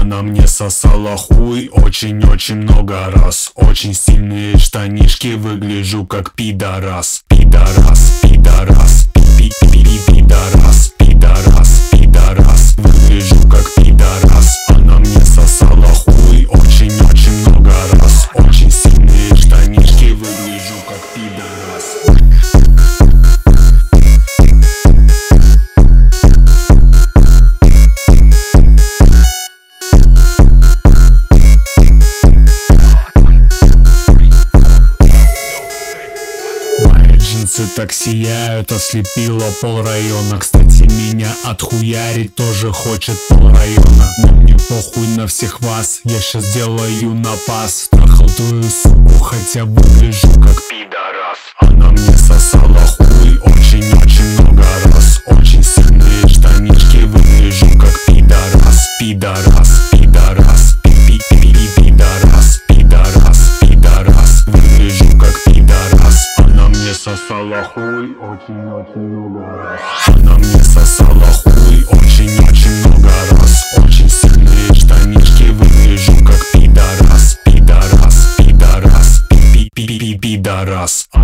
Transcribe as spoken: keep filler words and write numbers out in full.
Она мне сосала хуй очень-очень много раз. Очень сильные штанишки, выгляжу как пидорас. Пидорас, пидорас, пи-пи-пи-пидорас. Пидорас, пидорас, выгляжу как пидорас. Она мне сосала хуй очень-очень много раз. Очень сильные штанишки, выгляжу как пидорас. Джинсы так сияют, ослепило пол района. Кстати, меня отхуярить тоже хочет пол района. Но мне похуй на всех вас, я щас делаю напас. Трахал твою суку, хотя выгляжу как пидорас. Она мне сосала хуй очень-очень много раз. Очень сильные штанишки, выгляжу как пидорас. Пидорас, пидорас, пи-пи-пи-пидорас. Пидорас, пидорас, выгляжу как пидорас. Она мне сосала хуй очень-очень много раз. Она мне сосала хуй очень-очень много раз. Очень сильные штанишки, выгляжу как пидорас. Пидорас, пидорас, пи-пи-пи-пидорас.